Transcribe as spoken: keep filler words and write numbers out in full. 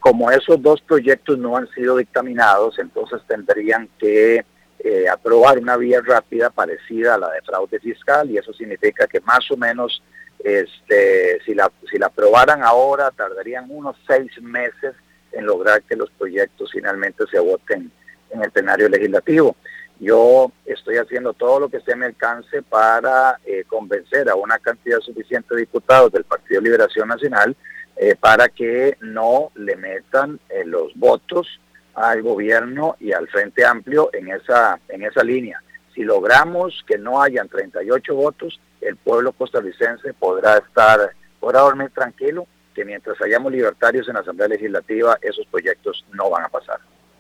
como esos dos proyectos no han sido dictaminados, entonces tendrían que eh, aprobar una vía rápida parecida a la de fraude fiscal, y eso significa que más o menos este, si la, si la aprobaran ahora tardarían unos seis meses en lograr que los proyectos finalmente se voten en el plenario legislativo. Yo estoy haciendo todo lo que esté a mi alcance para eh, convencer a una cantidad suficiente de diputados del Partido de Liberación Nacional eh, para que no le metan eh, los votos al gobierno y al Frente Amplio en esa, en esa línea. Si logramos que no hayan treinta y ocho votos, el pueblo costarricense podrá estar, podrá dormir tranquilo, que mientras hayamos libertarios en la Asamblea Legislativa, esos proyectos no van a pasar.